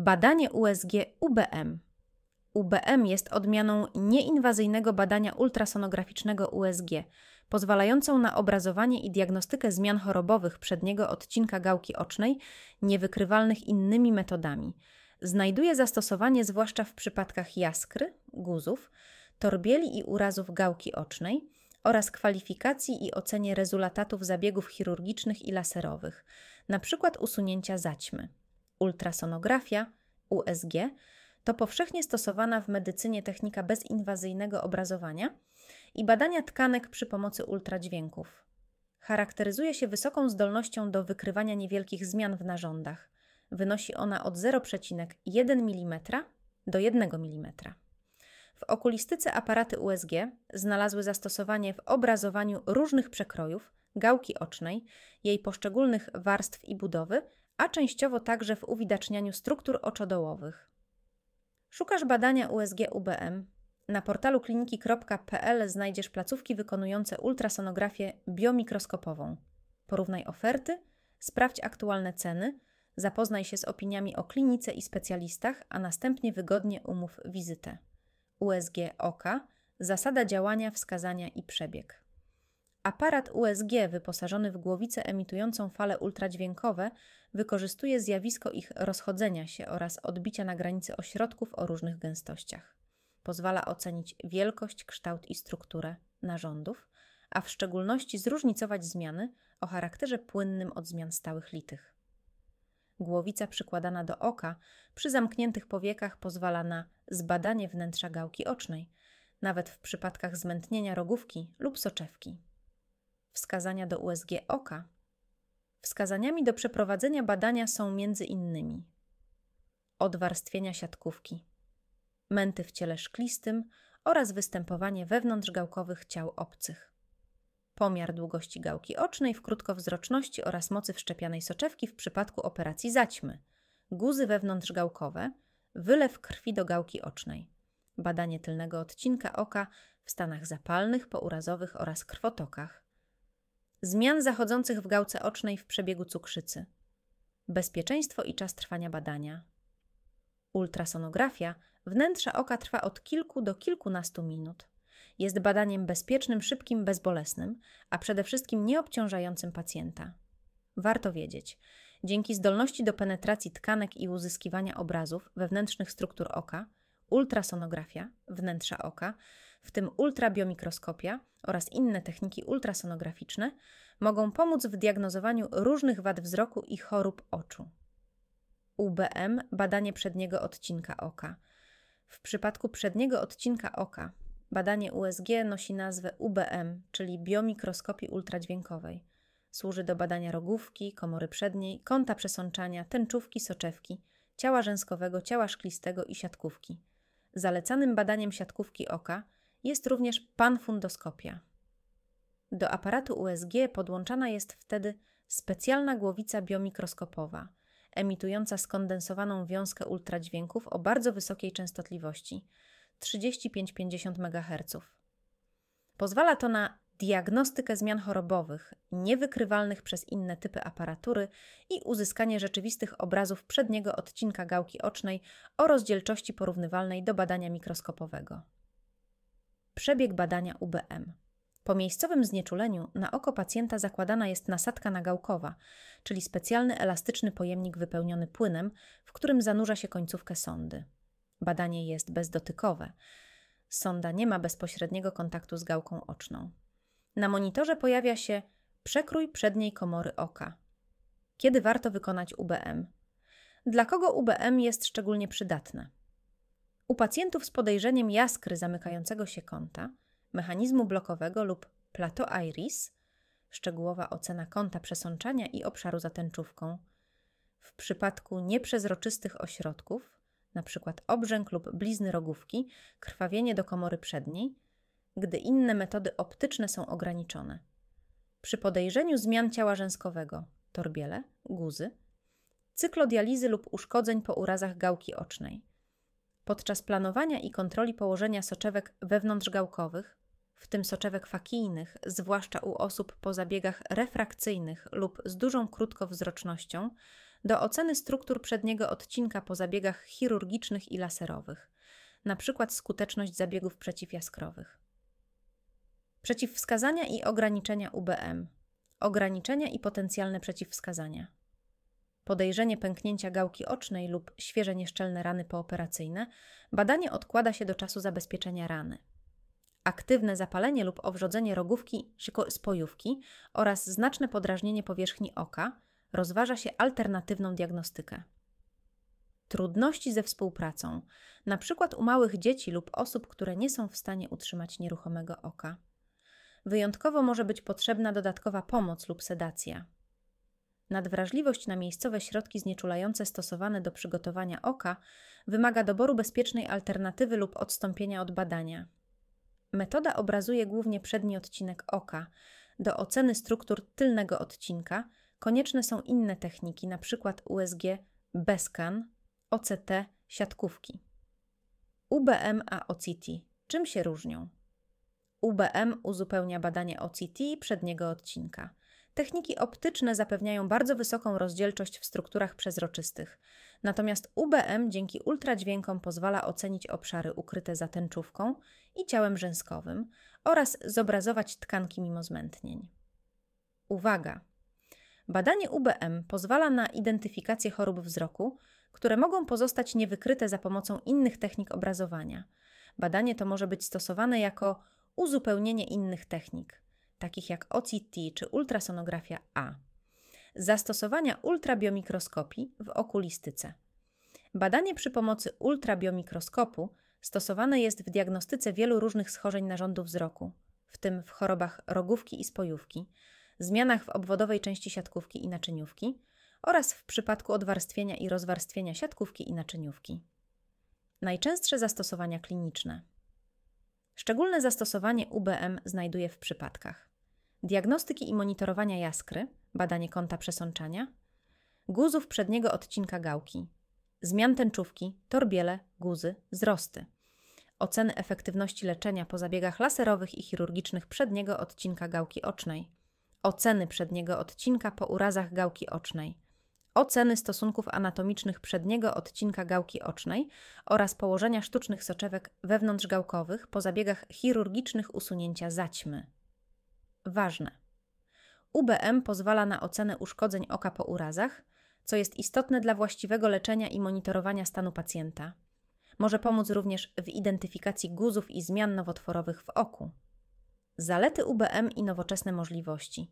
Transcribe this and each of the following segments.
Badanie USG UBM. UBM jest odmianą nieinwazyjnego badania ultrasonograficznego USG, pozwalającą na obrazowanie i diagnostykę zmian chorobowych przedniego odcinka gałki ocznej, niewykrywalnych innymi metodami. Znajduje zastosowanie zwłaszcza w przypadkach jaskry, guzów, torbieli i urazów gałki ocznej oraz kwalifikacji i ocenie rezultatów zabiegów chirurgicznych i laserowych, np. usunięcia zaćmy. Ultrasonografia, USG, to powszechnie stosowana w medycynie technika bezinwazyjnego obrazowania i badania tkanek przy pomocy ultradźwięków. Charakteryzuje się wysoką zdolnością do wykrywania niewielkich zmian w narządach. Wynosi ona od 0,1 mm do 1 mm. W okulistyce aparaty USG znalazły zastosowanie w obrazowaniu różnych przekrojów gałki ocznej, jej poszczególnych warstw i budowy, a częściowo także w uwidacznianiu struktur oczodołowych. Szukasz badania USG UBM? Na portalu kliniki.pl znajdziesz placówki wykonujące ultrasonografię biomikroskopową. Porównaj oferty, sprawdź aktualne ceny, zapoznaj się z opiniami o klinice i specjalistach, a następnie wygodnie umów wizytę. USG oka, zasada działania, wskazania i przebieg. Aparat USG wyposażony w głowicę emitującą fale ultradźwiękowe wykorzystuje zjawisko ich rozchodzenia się oraz odbicia na granicy ośrodków o różnych gęstościach. Pozwala ocenić wielkość, kształt i strukturę narządów, a w szczególności zróżnicować zmiany o charakterze płynnym od zmian stałych litych. Głowica przykładana do oka przy zamkniętych powiekach pozwala na zbadanie wnętrza gałki ocznej, nawet w przypadkach zmętnienia rogówki lub soczewki. Wskazania do USG oka. Wskazaniami do przeprowadzenia badania są m.in. odwarstwienia siatkówki, męty w ciele szklistym oraz występowanie wewnątrzgałkowych ciał obcych, pomiar długości gałki ocznej w krótkowzroczności oraz mocy wszczepianej soczewki w przypadku operacji zaćmy, guzy wewnątrzgałkowe, wylew krwi do gałki ocznej, badanie tylnego odcinka oka w stanach zapalnych, pourazowych oraz krwotokach, zmian zachodzących w gałce ocznej w przebiegu cukrzycy, bezpieczeństwo i czas trwania badania. Ultrasonografia wnętrza oka trwa od kilku do kilkunastu minut. Jest badaniem bezpiecznym, szybkim, bezbolesnym, a przede wszystkim nieobciążającym pacjenta. Warto wiedzieć, dzięki zdolności do penetracji tkanek i uzyskiwania obrazów wewnętrznych struktur oka, ultrasonografia wnętrza oka, w tym ultrabiomikroskopia oraz inne techniki ultrasonograficzne, mogą pomóc w diagnozowaniu różnych wad wzroku i chorób oczu. UBM – badanie przedniego odcinka oka. W przypadku przedniego odcinka oka badanie USG nosi nazwę UBM, czyli biomikroskopii ultradźwiękowej. Służy do badania rogówki, komory przedniej, kąta przesączania, tęczówki, soczewki, ciała rzęskowego, ciała szklistego i siatkówki. Zalecanym badaniem siatkówki oka jest również panfundoskopia. Do aparatu USG podłączana jest wtedy specjalna głowica biomikroskopowa, emitująca skondensowaną wiązkę ultradźwięków o bardzo wysokiej częstotliwości 35-50 MHz. Pozwala to na diagnostykę zmian chorobowych niewykrywalnych przez inne typy aparatury i uzyskanie rzeczywistych obrazów przedniego odcinka gałki ocznej o rozdzielczości porównywalnej do badania mikroskopowego. Przebieg badania UBM. Po miejscowym znieczuleniu na oko pacjenta zakładana jest nasadka nagałkowa, czyli specjalny elastyczny pojemnik wypełniony płynem, w którym zanurza się końcówkę sondy. Badanie jest bezdotykowe. Sonda nie ma bezpośredniego kontaktu z gałką oczną. Na monitorze pojawia się przekrój przedniej komory oka. Kiedy warto wykonać UBM? Dla kogo UBM jest szczególnie przydatne? U pacjentów z podejrzeniem jaskry zamykającego się kąta, mechanizmu blokowego lub plateau iris, szczegółowa ocena kąta przesączania i obszaru za tęczówką. W przypadku nieprzezroczystych ośrodków, np. obrzęk lub blizny rogówki, krwawienie do komory przedniej, gdy inne metody optyczne są ograniczone. Przy podejrzeniu zmian ciała rzęskowego, torbiele, guzy, cyklodializy lub uszkodzeń po urazach gałki ocznej. Podczas planowania i kontroli położenia soczewek wewnątrzgałkowych, w tym soczewek fakijnych, zwłaszcza u osób po zabiegach refrakcyjnych lub z dużą krótkowzrocznością, do oceny struktur przedniego odcinka po zabiegach chirurgicznych i laserowych, np. skuteczność zabiegów przeciwjaskrowych. Przeciwwskazania i ograniczenia UBM. Ograniczenia i potencjalne przeciwwskazania. Podejrzenie pęknięcia gałki ocznej lub świeże nieszczelne rany pooperacyjne, badanie odkłada się do czasu zabezpieczenia rany. Aktywne zapalenie lub owrzodzenie rogówki spojówki oraz znaczne podrażnienie powierzchni oka, rozważa się alternatywną diagnostykę. Trudności ze współpracą, np. u małych dzieci lub osób, które nie są w stanie utrzymać nieruchomego oka. Wyjątkowo może być potrzebna dodatkowa pomoc lub sedacja. Nadwrażliwość na miejscowe środki znieczulające stosowane do przygotowania oka wymaga doboru bezpiecznej alternatywy lub odstąpienia od badania. Metoda obrazuje głównie przedni odcinek oka. Do oceny struktur tylnego odcinka konieczne są inne techniki, np. USG, BESCAN, OCT, siatkówki. UBM a OCT. Czym się różnią? UBM uzupełnia badanie OCT przedniego odcinka. Techniki optyczne zapewniają bardzo wysoką rozdzielczość w strukturach przezroczystych, natomiast UBM dzięki ultradźwiękom pozwala ocenić obszary ukryte za tęczówką i ciałem rzęskowym oraz zobrazować tkanki mimo zmętnień. Uwaga! Badanie UBM pozwala na identyfikację chorób wzroku, które mogą pozostać niewykryte za pomocą innych technik obrazowania. Badanie to może być stosowane jako uzupełnienie innych technik, takich jak OCT czy ultrasonografia A. Zastosowania ultrabiomikroskopii w okulistyce. Badanie przy pomocy ultrabiomikroskopu stosowane jest w diagnostyce wielu różnych schorzeń narządu wzroku, w tym w chorobach rogówki i spojówki, zmianach w obwodowej części siatkówki i naczyniówki oraz w przypadku odwarstwienia i rozwarstwienia siatkówki i naczyniówki. Najczęstsze zastosowania kliniczne. Szczególne zastosowanie UBM znajduje w przypadkach diagnostyki i monitorowania jaskry, badanie kąta przesączania, guzów przedniego odcinka gałki, zmian tęczówki, torbiele, guzy, wzrosty, oceny efektywności leczenia po zabiegach laserowych i chirurgicznych przedniego odcinka gałki ocznej, oceny przedniego odcinka po urazach gałki ocznej, oceny stosunków anatomicznych przedniego odcinka gałki ocznej oraz położenia sztucznych soczewek wewnątrzgałkowych po zabiegach chirurgicznych usunięcia zaćmy. Ważne. UBM pozwala na ocenę uszkodzeń oka po urazach, co jest istotne dla właściwego leczenia i monitorowania stanu pacjenta. Może pomóc również w identyfikacji guzów i zmian nowotworowych w oku. Zalety UBM i nowoczesne możliwości.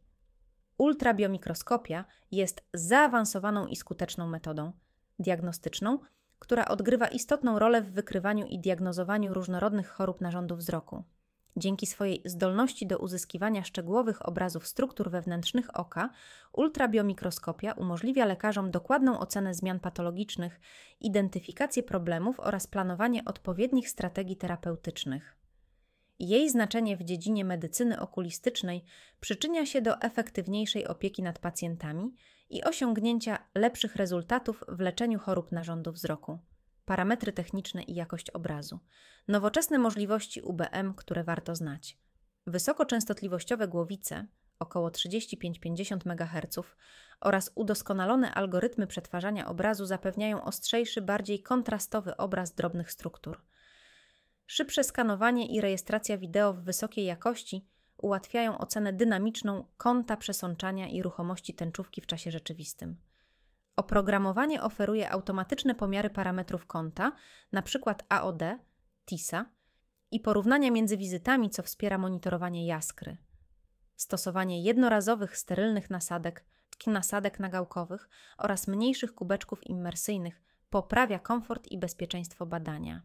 Ultrabiomikroskopia jest zaawansowaną i skuteczną metodą diagnostyczną, która odgrywa istotną rolę w wykrywaniu i diagnozowaniu różnorodnych chorób narządu wzroku. Dzięki swojej zdolności do uzyskiwania szczegółowych obrazów struktur wewnętrznych oka, ultrabiomikroskopia umożliwia lekarzom dokładną ocenę zmian patologicznych, identyfikację problemów oraz planowanie odpowiednich strategii terapeutycznych. Jej znaczenie w dziedzinie medycyny okulistycznej przyczynia się do efektywniejszej opieki nad pacjentami i osiągnięcia lepszych rezultatów w leczeniu chorób narządu wzroku. Parametry techniczne i jakość obrazu. Nowoczesne możliwości UBM, które warto znać. Wysokoczęstotliwościowe głowice, około 35-50 MHz, oraz udoskonalone algorytmy przetwarzania obrazu zapewniają ostrzejszy, bardziej kontrastowy obraz drobnych struktur. Szybsze skanowanie i rejestracja wideo w wysokiej jakości ułatwiają ocenę dynamiczną kąta przesączania i ruchomości tęczówki w czasie rzeczywistym. Oprogramowanie oferuje automatyczne pomiary parametrów kąta, np. AOD, TISA, i porównania między wizytami, co wspiera monitorowanie jaskry. Stosowanie jednorazowych, sterylnych nasadek nagałkowych oraz mniejszych kubeczków immersyjnych poprawia komfort i bezpieczeństwo badania.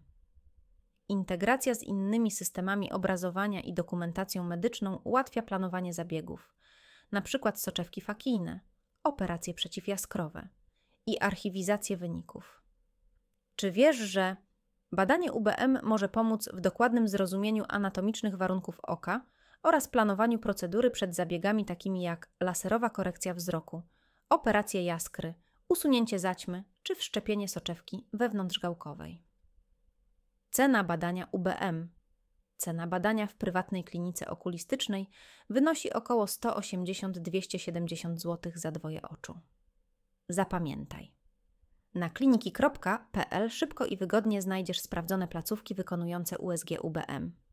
Integracja z innymi systemami obrazowania i dokumentacją medyczną ułatwia planowanie zabiegów, np. soczewki fakijne, operacje przeciwjaskrowe i archiwizację wyników. Czy wiesz, że badanie UBM może pomóc w dokładnym zrozumieniu anatomicznych warunków oka oraz planowaniu procedury przed zabiegami takimi jak laserowa korekcja wzroku, operacje jaskry, usunięcie zaćmy czy wszczepienie soczewki wewnątrzgałkowej? Cena badania UBM. Cena badania w prywatnej klinice okulistycznej wynosi około 180-270 zł za dwoje oczu. zapamiętaj. Na kliniki.pl szybko i wygodnie znajdziesz sprawdzone placówki wykonujące USG UBM.